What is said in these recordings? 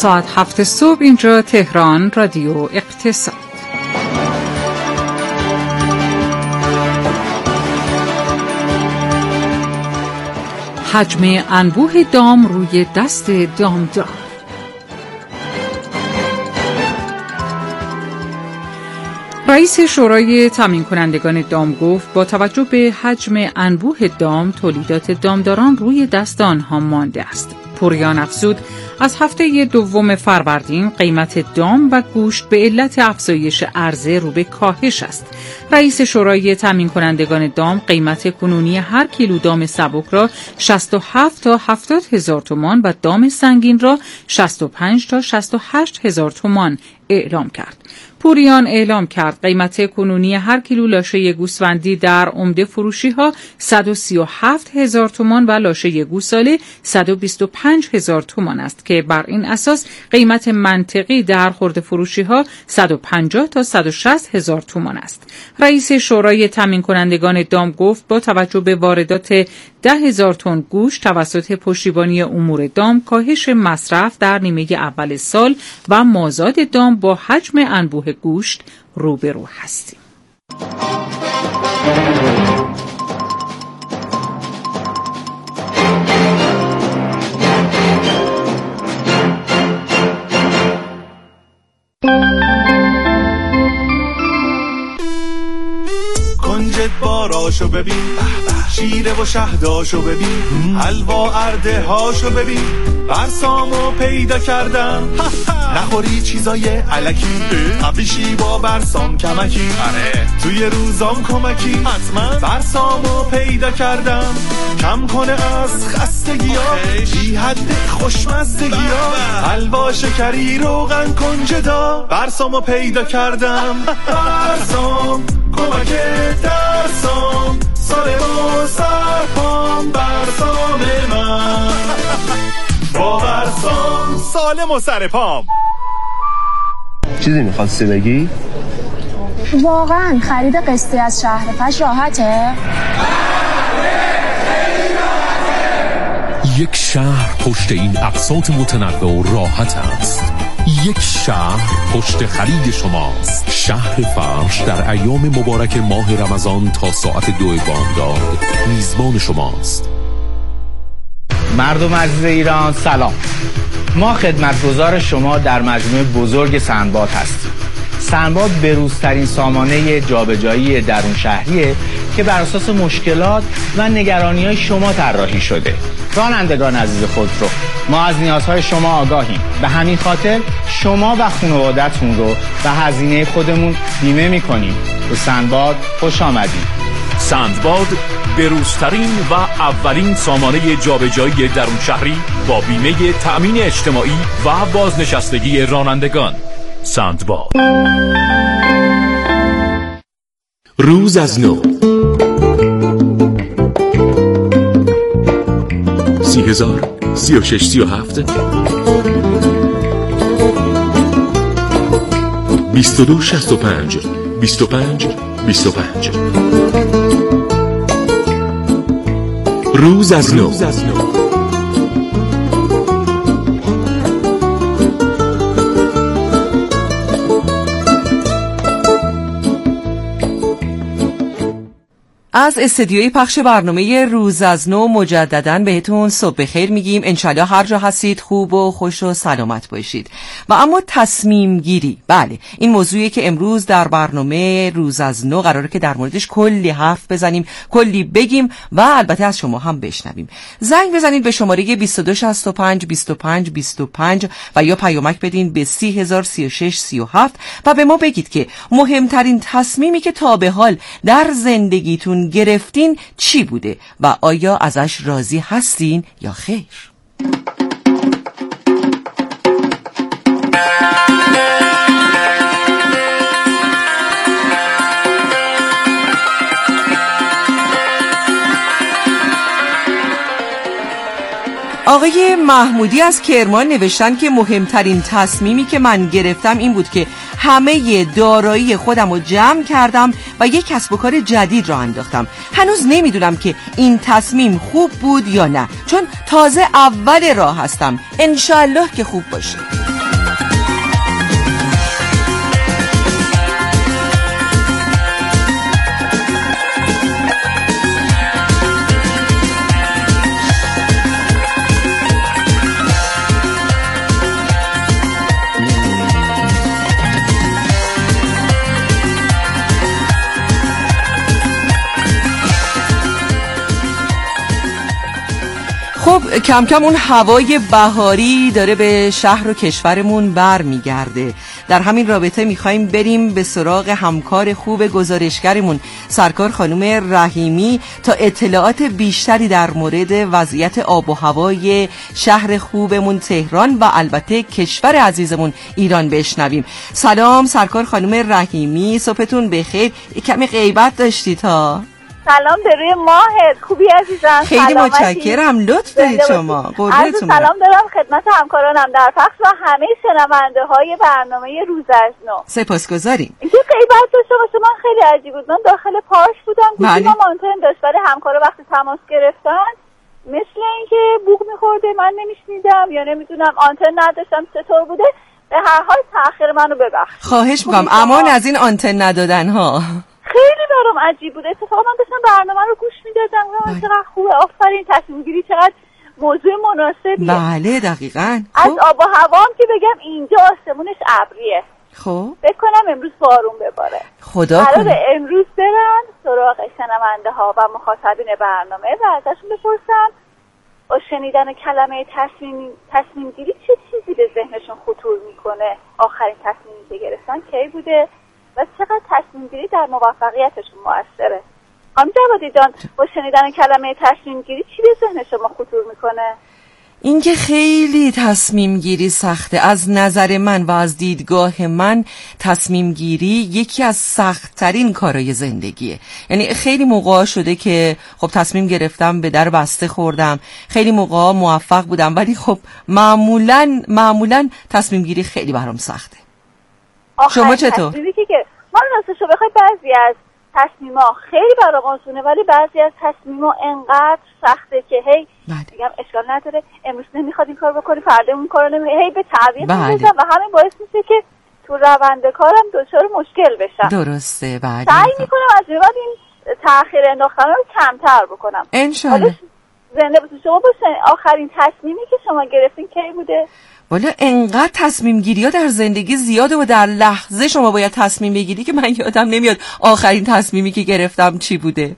ساعت 7 صبح اینجا تهران، رادیو اقتصاد. حجم انبوه دام روی دست دامدار. رئیس شورای تامین کنندگان دام گفت با توجه به حجم انبوه دام، تولیدات دامداران روی دست آنها مانده است. پوریان افزود از هفته دوم فروردین قیمت دام و گوشت به علت افزایش عرضه رو به کاهش است. رئیس شورای تامین کنندگان دام قیمت کنونی هر کیلو دام سبک را 67 تا 70 هزار تومان و دام سنگین را 65 تا 68 هزار تومان اعلام کرد. پوریان اعلام کرد قیمت کنونی هر کیلو لاشه گوسفندی در عمده فروشی ها 137 هزار تومان و لاشه گوساله 125 هزار تومان است که بر این اساس قیمت منطقی در خرده فروشی ها 150 تا 160 هزار تومان است. رئیس شورای تامین کنندگان دام گفت با توجه به واردات 10,000 تن گوشت توسط پشتیبانی امور دام، کاهش مصرف در نیمه اول سال و مازاد دام با حجم انبوه گوشت روبرو هستیم. کنجد باراشو ببین، شیره و شهداشو ببین، حلوا ارده هاشو ببین، برسامو پیدا کردم. نخوری چیزای علکی، قبیشی با برسام کمکی، توی روزام کمکی، حتما برسامو پیدا کردم. کم کنه از خستگی ها، بی حد خوشمزدگی ها، حلوا شکری روغن کنجدا، برسامو پیدا کردم. برسام کمک درسام، سالم و سرپام، برسام من با برسام سالم و سرپام. چیزی میخواستی بگی؟ واقعا خرید قسطی از شهرفش راحته؟ یک شهر پشت این اقساط متنوع و راحت است. یک شهر پشت خرید شماست. شهر فرش در ایام مبارک ماه رمضان تا ساعت 2 بامداد میزبان شماست. مردم عزیز ایران سلام. ما خدمتگزار شما در مجموعه بزرگ سندباد هستیم. سندباد بروزترین سامانه جابجایی درون شهریه که بر اساس مشکلات و نگرانی‌های شما طراحی شده. رانندگان عزیز خودرو، ما از نیازهای شما آگاهیم. به همین خاطر شما و خانواده‌تون رو به هزینه خودمون بیمه می‌کنیم. به سندباد خوش آمدید. سندباد بروزترین و اولین سامانه جابجایی درون شهری با بیمه تأمین اجتماعی و بازنشستگی رانندگان. سندباد. روز از نو 30,000 36 37 22 65 25 25. روز از نو. از استدیوی پخش برنامه روز از نو مجدداً بهتون صبح بخیر میگیم. انشالله هر جا هستید خوب و خوش و سلامت باشید. و اما تصمیم گیری، بله این موضوعی که امروز در برنامه روز از نو قراره که در موردش کلی حرف بزنیم، کلی بگیم و البته از شما هم بشنویم. زنگ بزنید به شماره 2265 25 25 و یا پیامک بدین به 30,036 37 و به ما بگید که مهمترین تصمیمی که تا به حال در زندگیتون گرفتین چی بوده و آیا ازش راضی هستین یا خیر؟ آقای محمودی از کرمان نوشتن که مهمترین تصمیمی که من گرفتم این بود که همه دارایی خودم رو جمع کردم و یک کسب و کار جدید را انداختم. هنوز نمیدونم که این تصمیم خوب بود یا نه، چون تازه اول راه هستم. انشالله که خوب باشه. خب کم کم اون هوای بهاری داره به شهر و کشورمون بر میگرده. در همین رابطه میخوایم بریم به سراغ همکار خوب گزارشگرمون سرکار خانم رحیمی تا اطلاعات بیشتری در مورد وضعیت آب و هوای شهر خوبمون تهران و البته کشور عزیزمون ایران بشنویم. سلام سرکار خانم رحیمی، صبحتون بخیر. کمی غیبت داشتید ها؟ سلام به روی ماهت. خوبی عزیزم؟ خیلی متشکرم، لطف دارید شما. قربونتون سلام دارم خدمت همکارانم در پخش و همه شنونده های برنامه روز از نو. سپاسگزاریم. اینکه غیبت داشته باشه من خیلی عجیب بود. من داخل پارک بودم، گوشیم آنتن داشت، ولی همکارا وقتی تماس گرفتن مثل اینکه بوق میخورده من نمیشنیدم یا نمیدونم آنتن نداشتم چطور بوده. به هر حال تأخیر منو ببخشید. خواهش می‌کنم. امان از این آنتن ندادن ها. خیلی برام عجیب بود. اتفاقا من داشتم برنامه رو گوش میدادم و چقدر خوبه. آفرین، تصمیم گیری چقدر موضوع مناسبیه. بله دقیقاً. از آب و هوا هم که بگم اینجا آسمونش ابریه. خب فکر کنم امروز بارون بباره. خدا کنه. قراره امروز برن سراغ شنونده ها و مخاطبین برنامه و ازشون بپرسم با شنیدن کلمه تصمیم گیری چه چیزی به ذهنشون خطور میکنه، آخرین تصمیمی که گرفتن کی بوده و چقدر تصمیم گیری در موفقیتشون موثره. خانم جوادی جان، با شنیدن کلمه تصمیم گیری چی به ذهن شما خطور میکنه؟ اینکه خیلی تصمیم گیری سخته. از نظر من و از دیدگاه من تصمیم گیری یکی از سخت ترین کارهای زندگیه. یعنی خیلی موقع شده که خب تصمیم گرفتم به در بسته خوردم، خیلی موقع موفق بودم، ولی خب معمولا تصمیم گیری خیلی برام سخته. شما چطور؟ من راستشو بخوای بعضی از تصمیما خیلی برام آسونه ولی بعضی از تصمیما انقدر سخته که هی میگم اشکال نداره، امروز نمیخواد این کار بکنی، فردا اون کارو نمیخواد، هی به تعویق میذارم و همین باعث میشه که تو روند کارم دچار مشکل بشم. درسته. بله. سعی میکنم از این بعد این تأخیر انداختن رو کمتر بکنم. انشالله. زنده باشید. شما آخرین تصمیمی که شما گرفتین کی بوده؟ والا انقدر تصمیم گیری ها در زندگی زیاده و در لحظه شما باید تصمیم بگیری که من یادم نمیاد آخرین تصمیمی که گرفتم چی بوده.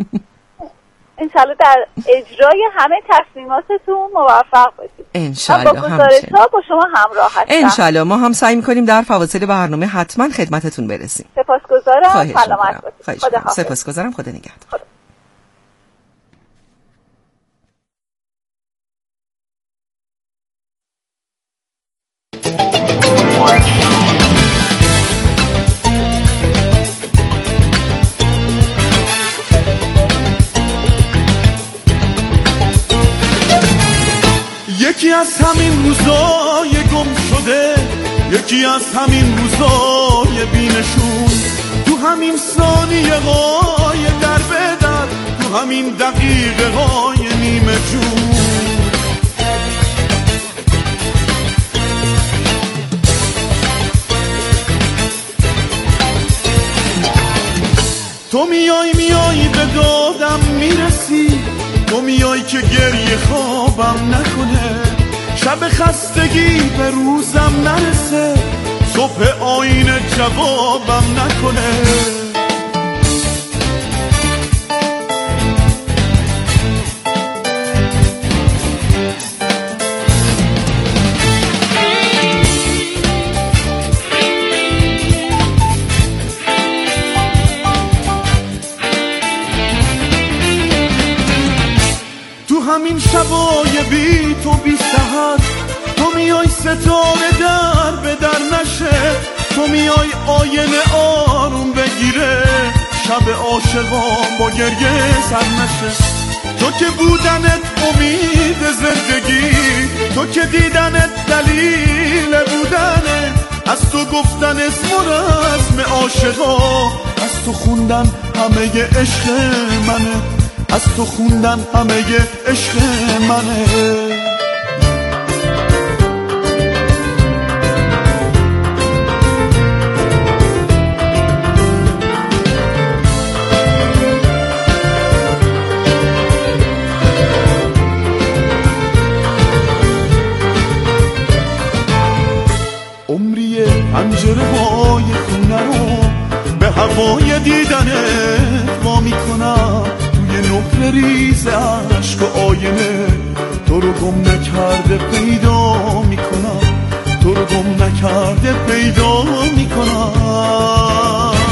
انشالله در اجرای همه تصمیماتتون موفق باشید. انشالله. با گزارش‌ها با شما همراه هستم. انشالله. ما هم سعی می‌کنیم در فواصل برنامه حتما خدمتتون برسیم. سپاسگزارم. سلامت باشید. خداحافظ. سپاسگزارم. خدا نگهدار. یکی از همین روزای گم شده، یکی از همین روزای بی‌نشون، تو همین ثانیه های در به در، تو همین دقیقه های نیمه جون. تو میای به دادم میرسی، تو میای که گریه خوابم نکنه، شب خستگی به روزم نرسه، صبح آینه جوابم نکنه. همین شبای بی تو بی سحر، تو میای ستاره در به در نشه، تو میای آینه آروم بگیره، شب عاشقان با گریه سر نشه. تو که بودنت امید زندگی، تو که دیدنت دلیل بودنه، از تو گفتن اسم و رسم عاشقا، از تو خوندن همه عشق منه، از تو خوندن همه عشق منه. عمریه پنجره های خونه رو به هوای دیدنت وا میکنم، توی نقره ریز عشق و آینه تو رو گم نکرده پیدا میکنم، تو رو گم نکرده پیدا میکنم.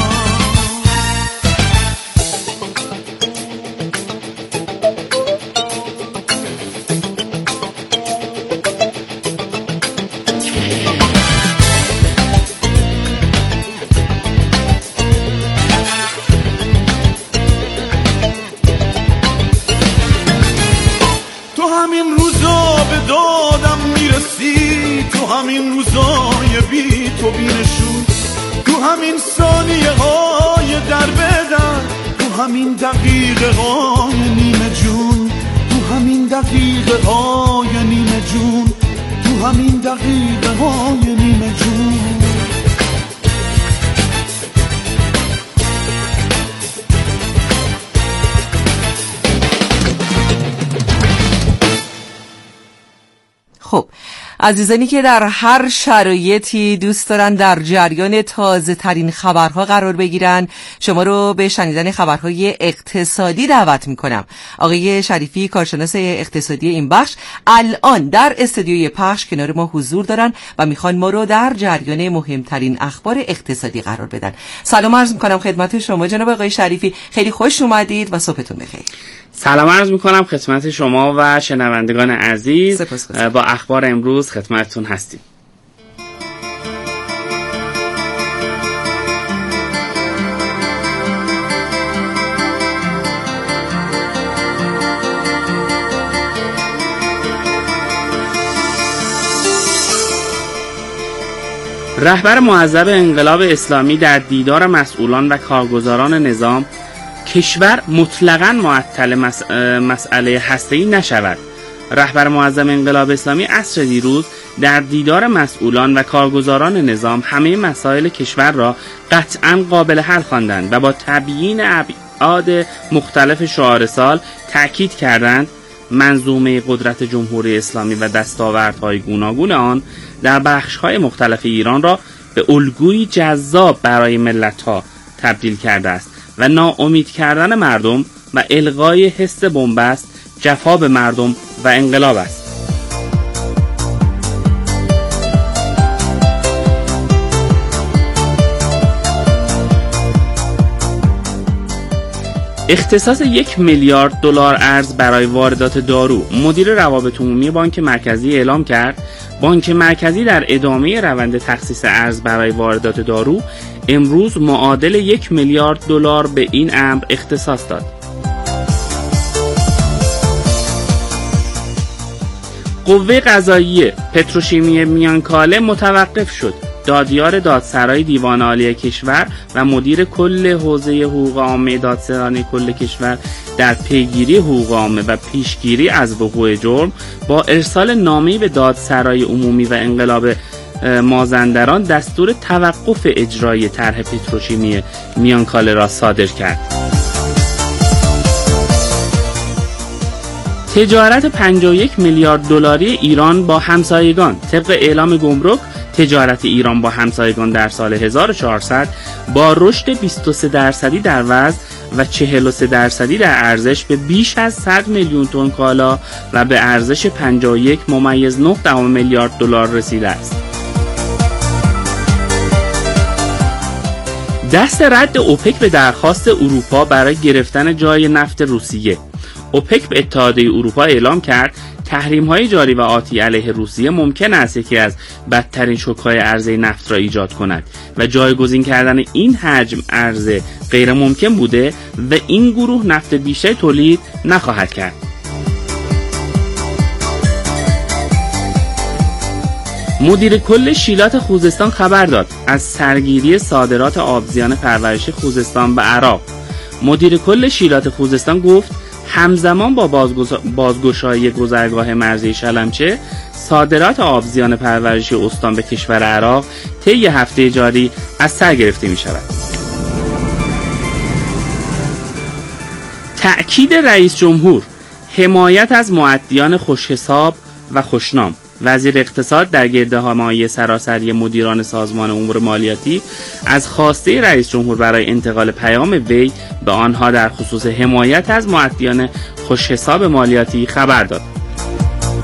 همین روزا به دادم میرسی، تو همین روزای بی تو بینشون، تو همین ثانیه های در بدن، تو همین دقیقه های نیمه جون، تو همین دقیقه های نیمه جون، تو همین دقیقه های نیمه جون. خب عزیزانی که در هر شرایطی دوست دارن در جریان تازه ترین خبرها قرار بگیرن، شما رو به شنیدن خبرهای اقتصادی دعوت میکنم. آقای شریفی کارشناس اقتصادی این بخش الان در استودیوی پخش کنار ما حضور دارن و میخوان ما رو در جریان مهمترین اخبار اقتصادی قرار بدن. سلام عرض میکنم خدمت شما جناب آقای شریفی، خیلی خوش اومدید و صبحتون بخیر. سلام عرض میکنم خدمت شما و شنوندگان عزیز. با اخبار امروز خدمتتون هستیم. رهبر معظم انقلاب اسلامی در دیدار مسئولان و کارگزاران نظام کشور مطلقاً معطل مسئله هسته‌ای نشود. رهبر معظم انقلاب اسلامی عصر دیروز در دیدار مسئولان و کارگزاران نظام همه مسائل کشور را قطعاً قابل حل خواندند و با تبیین ابعاد مختلف شعار سال تأکید کردند منظومه قدرت جمهوری اسلامی و دستاوردهای گوناگون آن در بخش‌های مختلف ایران را به الگویی جذاب برای ملت‌ها تبدیل کرده است و ناامید کردن مردم و الغای حس بنبست جفا به مردم و انقلاب است. اختصاص 1 میلیارد دلار ارز برای واردات دارو. مدیر روابط عمومی بانک مرکزی اعلام کرد بانک مرکزی در ادامه روند تخصیص ارز برای واردات دارو امروز معادل 1 میلیارد دلار به این امر اختصاص داد. قوه قضاییه پتروشیمی میانکاله متوقف شد. دادیار دادسرای دیوان عالی کشور و مدیر کل حوزه حقوق عامه دادسرای کل کشور در پیگیری حقوق عامه و پیشگیری از وقوع جرم با ارسال نامه‌ای به دادسرای عمومی و انقلاب مازندران دستور توقف اجرای طرح پتروشیمی میانکاله را صادر کرد. تجارت 51 میلیارد دلاری ایران با همسایگان. طبق اعلام گمرک تجارت ایران با همسایگان در سال 1400 با رشد 23% در وزن و 43% در ارزش به بیش از 100 میلیون تن کالا و به ارزش 51.9 میلیارد دلار رسیده است. دست رد اوپک به درخواست اروپا برای گرفتن جای نفت روسیه. اوپک به اتحادیه اروپا اعلام کرد تحریم‌های جاری و آتی علیه روسیه ممکن است یکی از بدترین شوک‌های عرضه نفت را ایجاد کند و جایگزین کردن این حجم عرضه غیر ممکن بوده و این گروه نفت بیشتر تولید نخواهد کرد. مدیر کل شیلات خوزستان خبر داد از سرگیری صادرات آبزیان پرورش خوزستان به عراق. مدیر کل شیلات خوزستان گفت همزمان با بازگشایی گذرگاه مرزی شلمچه صادرات آبزیان پرورشی استان به کشور عراق طی هفته جاری از سر گرفته می شود. تأکید رئیس جمهور حمایت از مؤدیان خوشحساب و خوشنام. وزیر اقتصاد در گردهمایی سراسری مدیران سازمان امور مالیاتی از خواسته رئیس جمهور برای انتقال پیام وی به آنها در خصوص حمایت از مؤدیان خوشحساب مالیاتی خبر داد.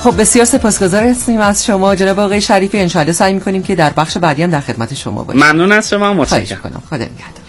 خب بسیار سپاسگزار هستیم از شما جناب آقای شریفی. انشاءالله سعی می‌کنیم که در بخش بعدی هم در خدمت شما باشیم. ممنون از شما، متشکرم. خدا نگهدار.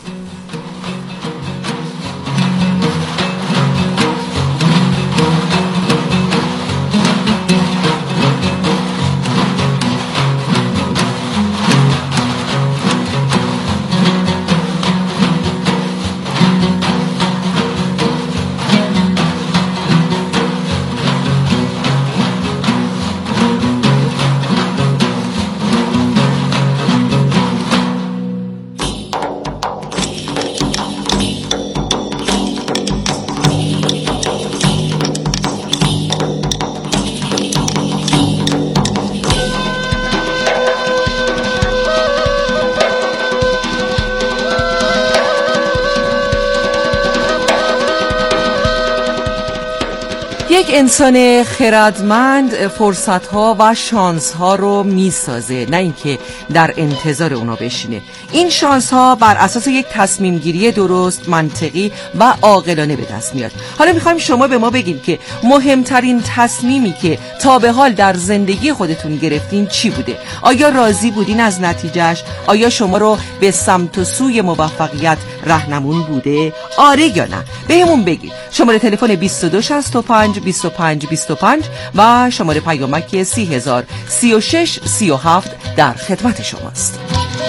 یک انسان خردمند فرصت‌ها و شانس‌ها رو می‌سازه، نه اینکه در انتظار اونا بشینه. این شانس‌ها بر اساس یک تصمیم گیری درست، منطقی و عاقلانه به دست میاد. حالا می‌خوایم شما به ما بگید که مهمترین تصمیمی که تا به حال در زندگی خودتون گرفتین چی بوده؟ آیا راضی بودین از نتیجهش؟ آیا شما رو به سمت و سوی موفقیت راهنمون بوده؟ آره یا نه؟ بهمون بگید. شماره تلفن 2265 25 25 و شماره پیامک 3000 36 37 در خدمت شماست.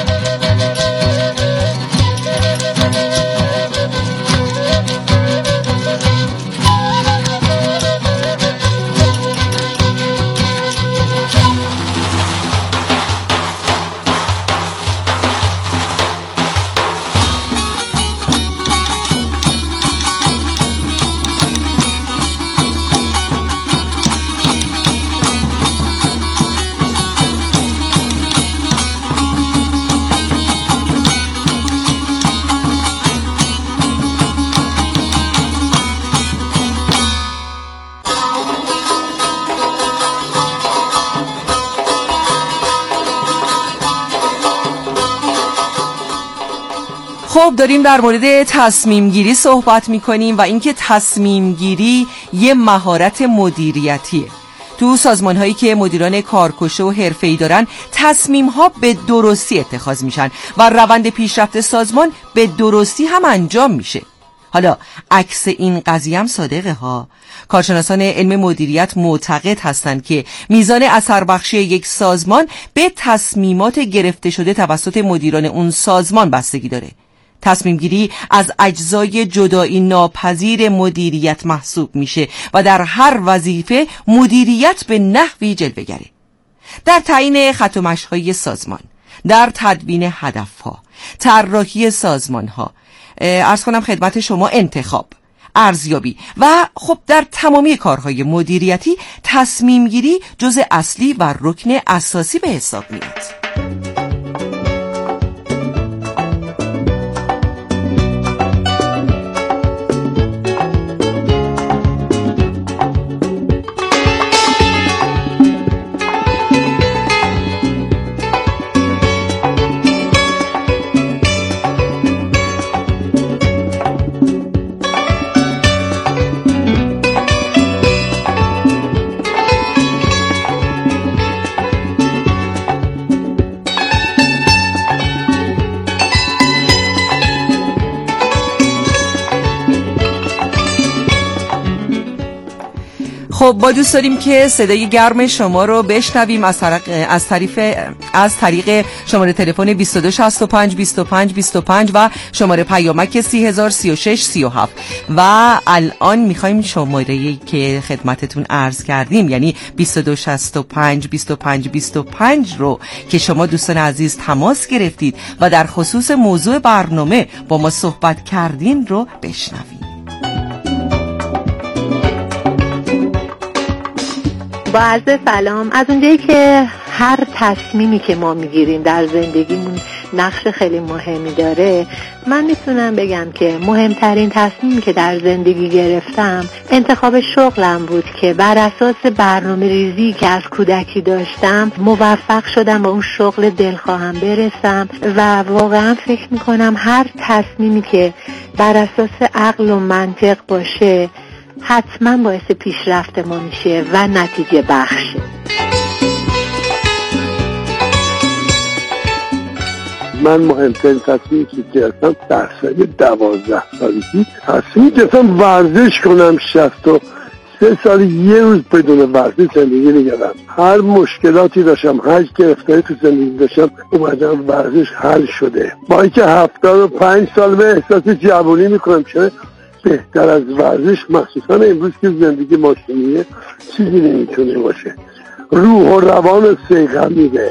خب داریم در مورد تصمیم گیری صحبت میکنیم و اینکه تصمیم گیری یه مهارت مدیریتیه. تو سازمان هایی که مدیران کارکشه و حرفه‌ای دارن تصمیم ها به درستی اتخاذ میشن و روند پیشرفت سازمان به درستی هم انجام میشه. حالا عکس این قضیه هم صادقه ها. کارشناسان علم مدیریت معتقد هستند که میزان اثربخشی یک سازمان به تصمیمات گرفته شده توسط مدیران اون سازمان بستگی داره. تصمیم گیری از اجزای جدایی ناپذیر مدیریت محسوب میشه و در هر وظیفه مدیریت به نحوی جلوه‌گره. در تعیین خط و مشی‌های سازمان، در تدوین هدفها، طراحی سازمان‌ها، عرض کنم خدمت شما انتخاب، ارزیابی و خب در تمامی کارهای مدیریتی تصمیم گیری جزء اصلی و رکن اساسی به حساب میاد. خب با دوست داریم که صدای گرم شما رو بشنویم از طریق شماره تلفن 2265 25 25 و شماره پیامک 3000 36 37 و الان میخوایم شماره‌ای که خدمتتون عرض کردیم یعنی 2265 25 25 رو که شما دوستان عزیز تماس گرفتید و در خصوص موضوع برنامه با ما صحبت کردین رو بشنویم. با عرض سلام. از اونجایی که هر تصمیمی که ما میگیریم در زندگیمون نقش خیلی مهمی داره، من میتونم بگم که مهمترین تصمیمی که در زندگی گرفتم انتخاب شغلم بود که بر اساس برنامه ریزی که از کودکی داشتم موفق شدم به اون شغل دلخواهم برسم و واقعا فکر میکنم هر تصمیمی که بر اساس عقل و منطق باشه حتما باعث پیشرفت ما میشه و نتیجه بخشه. من مهمترین تصمیمی که گرفتم در سن 12 سالگی تصمیم گرفتم ورزش کنم. 63 سال یه روز بدون ورزش زندگی نکردم. هر مشکلاتی داشتم، هر گرفتاری تو زندگی داشتم، اومدم ورزش حل شده. با اینکه 75 سال به احساس جوانی میکنم، چرا بهتر از ورزش، مخصوصا امروز که زندگی ماشینیه، چیزی نمیتونه باشه. روح و روان صحت میده.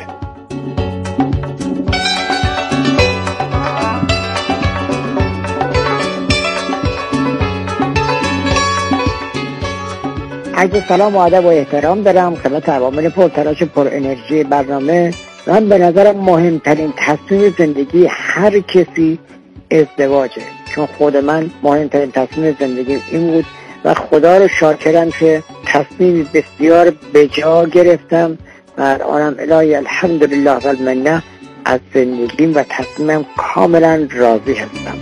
عرض سلام و ادب و احترام دارم خدمت عوامل پرتلاش پر انرژی برنامه. من به نظرم مهمترین تصمیم زندگی هر کسی ازدواجه، چون خود من مهمترین تصمیم زندگی این بود و خدا رو شاکرم که تصمیم بسیار بجا گرفتم و آنم الهی الحمدلله و المنه از زندگیم و تصمیمم کاملا راضی هستم.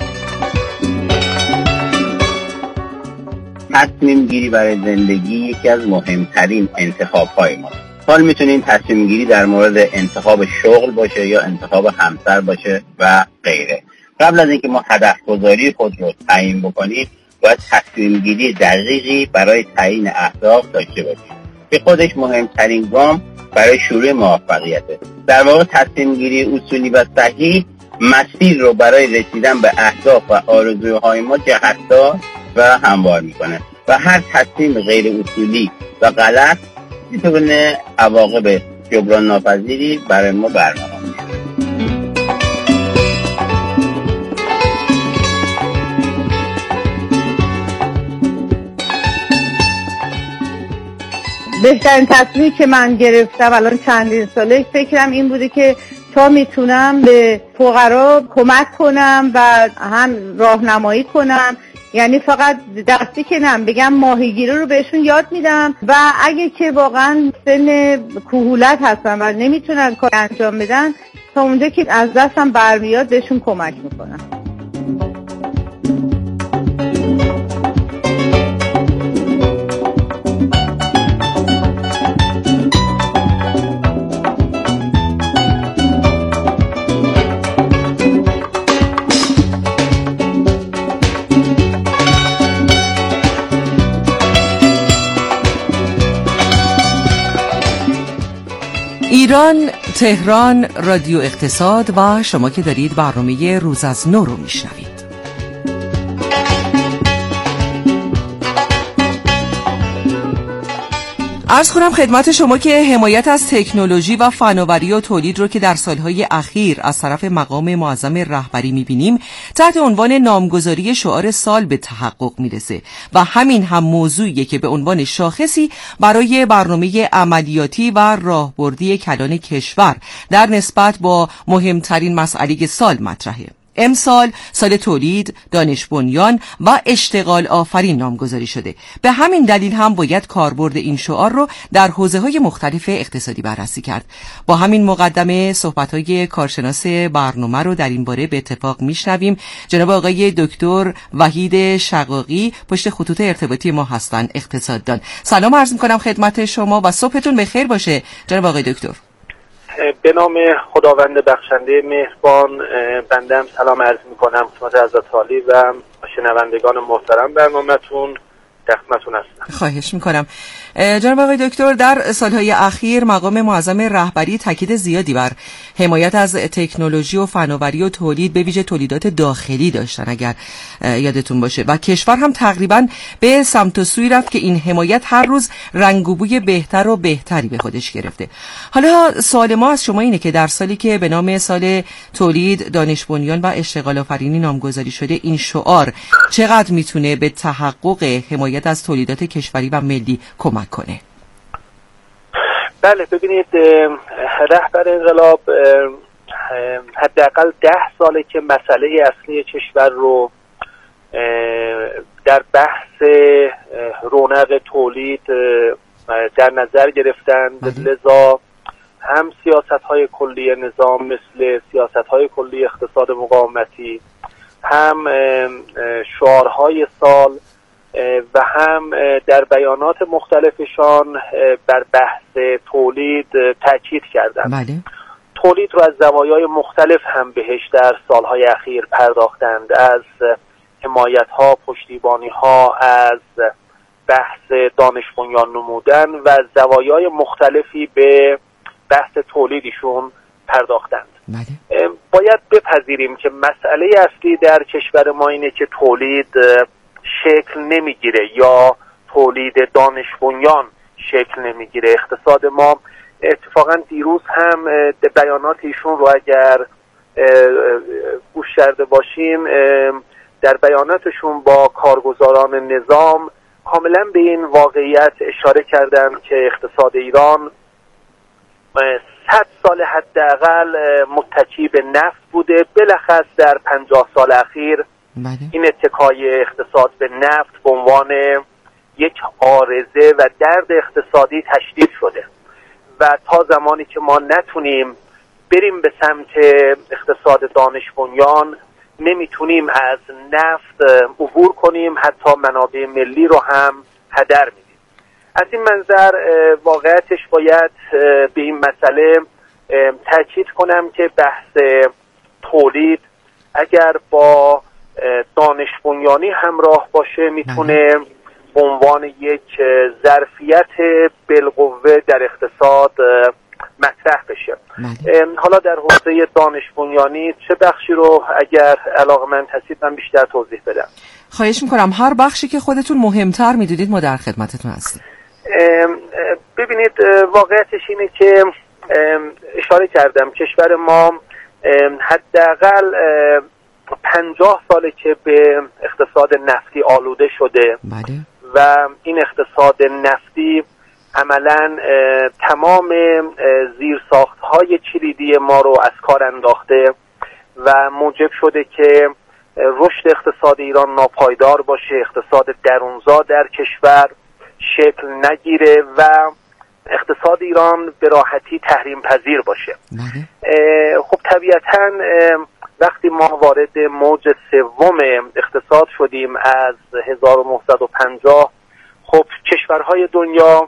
تصمیم گیری برای زندگی یکی از مهمترین انتخاب های ما. حال میتونیم تصمیم گیری در مورد انتخاب شغل باشه یا انتخاب همسر باشه و غیره. قبل از اینکه ما هدف گذاری خود رو تعیین بکنیم، باید تصمیم گیری دقیقی برای تعیین اهداف داشته باشیم که خودش مهمترین گام برای شروع موفقیته. در واقع تصمیم گیری اصولی و صحیح مسیر رو برای رسیدن به اهداف و آرزوهای ما جهت‌دار و هموار میکنه و هر تصمیم غیر اصولی و غلط میتونه عواقب جبران ناپذیری برای ما برنامه میشه. بهترین تصمیمی که من گرفتم الان چندین ساله فکرم این بوده که تا میتونم به فقرا کمک کنم و هم راهنمایی کنم، یعنی فقط دستی که نم بگم ماهیگیری رو بهشون یاد میدم و اگه که واقعا سن کهولت هستن و نمیتونن کار انجام بدن، تا اونجا که از دستم برمیاد بهشون کمک میکنم. ایران، تهران، رادیو اقتصاد و شما که دارید برنامه روز از نو رو میشنوید. عرض کنم خدمت شما که حمایت از تکنولوژی و فناوری و تولید رو که در سالهای اخیر از طرف مقام معظم رهبری میبینیم تحت عنوان نامگذاری شعار سال به تحقق میرسه و همین هم موضوعیه که به عنوان شاخصی برای برنامه عملیاتی و راهبردی کلان کشور در نسبت با مهمترین مسئله سال مطرحه. امسال سال تولید، دانش بنیان و اشتغال آفرین نامگذاری شده. به همین دلیل هم باید کاربرد این شعار رو در حوزه‌های مختلف اقتصادی بررسی کرد. با همین مقدمه صحبت‌های کارشناس برنامه رو در این باره به اتفاق میشنویم. جناب آقای دکتر وحید شقاقی پشت خطوط ارتباطی ما هستن، اقتصاددان. سلام عرض می‌کنم خدمت شما و صبحتون بخیر باشه جناب آقای دکتر. به نام خداوند بخشنده مهربان، بنده هم سلام عرض میکنم خدمت حضرت عالی و شنوندگان محترم برنامه‌تون. خدمتتون هستم. خواهش میکنم. جناب آقای دکتر، در سالهای اخیر مقام معظم رهبری تاکید زیادی بر حمایت از تکنولوژی و فناوری و تولید به ویژه تولیدات داخلی داشتن اگر یادتون باشه و کشور هم تقریبا به سمت و سوی رفت که این حمایت هر روز رنگ و بوی بهتر و بهتری به خودش گرفته. حالا سوال ما از شما اینه که در سالی که به نام سال تولید، دانش بنیان و اشتغال آفرینی نامگذاری شده، این شعار چقدر میتونه به تحقق حمایت از تولیدات کشوری و ملی کمک کنه؟ بله، ببینید رهبر انقلاب حداقل 10 ساله که مسئله اصلی کشور رو در بحث رونق تولید در نظر گرفتند. لذا هم سیاست‌های کلی نظام مثل سیاست‌های کلی اقتصاد مقاومتی، هم شعارهای سال و هم در بیانات مختلفشان بر بحث تولید تاکید کردند. بله. تولید رو از زوایای مختلف هم بهش در سالهای اخیر پرداختند، از حمایت‌ها، پشتیبانی‌ها، از بحث دانش بنیان نمودن و زوایای مختلفی به بحث تولیدشون پرداختند. باید بپذیریم که مسئله اصلی در کشور ما اینه که تولید شکل نمیگیره یا تولید دانش بنیان شکل نمیگیره. اقتصاد ما اتفاقا دیروز هم بیانات ایشون رو اگر گوش کرده باشیم، در بیاناتشون با کارگزاران نظام کاملا به این واقعیت اشاره کردن که اقتصاد ایران 100 سال حداقل متکی به نفت بوده. بالاخص در 50 سال اخیر این اتکای اقتصاد به نفت به عنوان یک عارضه و درد اقتصادی تشدید شده و تا زمانی که ما نتونیم بریم به سمت اقتصاد دانش بنیان نمیتونیم از نفت عبور کنیم، حتی منابع ملی رو هم هدر میدیم. از این منظر واقعیتش باید به این مسئله تاکید کنم که بحث تولید اگر با دانش بنیانی همراه باشه میتونه به عنوان یک ظرفیت بالقوه در اقتصاد مطرح بشه. حالا در حوزه دانش بنیانی چه بخشی رو اگر علاقه‌مند هستید من بیشتر توضیح بدم؟ خواهش میکنم. هر بخشی که خودتون مهمتر میدونید ما در خدمتتون هستیم. ببینید واقعیتش اینه که اشاره کردم کشور ما حداقل 50 ساله که به اقتصاد نفتی آلوده شده و این اقتصاد نفتی عملاً تمام زیرساخت‌های کلیدی ما رو از کار انداخته و موجب شده که رشد اقتصاد ایران ناپایدار باشه، اقتصاد درونزا در کشور شکل نگیره و اقتصاد ایران به راحتی تحریم پذیر باشه. خب طبیعتاً وقتی ما وارد موج سوم اقتصاد شدیم از 1950، خب کشورهای دنیا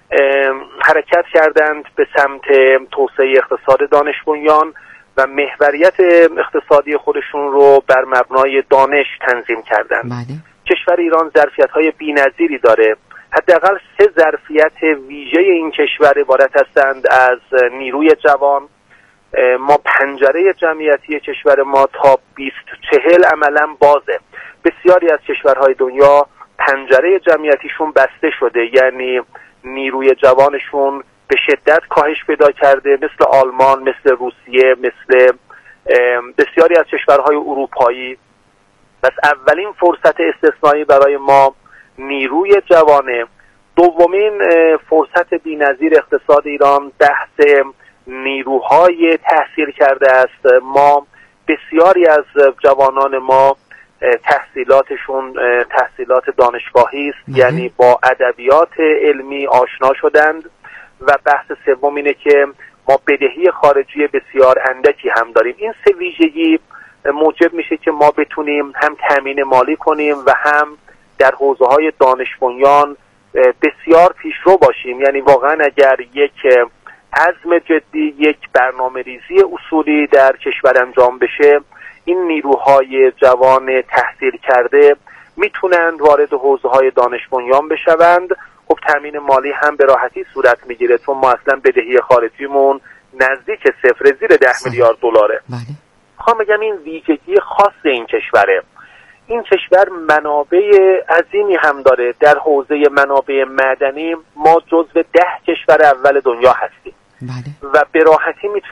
حرکت کردند به سمت توسعه اقتصاد دانش بنیان و محوریت اقتصادی خودشون رو بر مبنای دانش تنظیم کردند. کشور ایران ظرفیت‌های بی‌نظیری داره. حداقل 3 ظرفیت ویژه این کشور عبارت هستند از نیروی جوان. ما پنجره جمعیتی کشور ما تا 2040 عملاً بازه. بسیاری از کشورهای دنیا پنجره جمعیتیشون بسته شده، یعنی نیروی جوانشون به شدت کاهش پیدا کرده، مثل آلمان، مثل روسیه، مثل بسیاری از کشورهای اروپایی. پس اولین فرصت استثنایی برای ما نیروی جوانه. دومین فرصت بی‌نظیر اقتصاد ایران بحث نیروهای تحصیل کرده است. ما بسیاری از جوانان ما تحصیلاتشون تحصیلات دانشگاهی است، یعنی با ادبیات علمی آشنا شدند. و بحث سوم اینه که ما بدهی خارجی بسیار اندکی هم داریم. این 3 ویژگی موجب میشه که ما بتونیم هم تامین مالی کنیم و هم در حوزه‌های دانش بنیان بسیار پیشرو باشیم. یعنی واقعا اگر یک عزم جدی، یک برنامه‌ریزی اصولی در کشور انجام بشه، این نیروهای جوان تحصیل کرده میتونند وارد حوزه‌های دانش بنیان بشوند. خب تامین مالی هم به راحتی صورت میگیره، چون ما اصلا بدهی خارجیمون نزدیک صفر، زیر 10 میلیارد دلاره. میخوام بگم این ویژگی خاص این کشوره. این کشور منابع عظیمی هم داره. در حوزه منابع معدنی ما جزو 10 کشور اول دنیا هستیم و به راحتی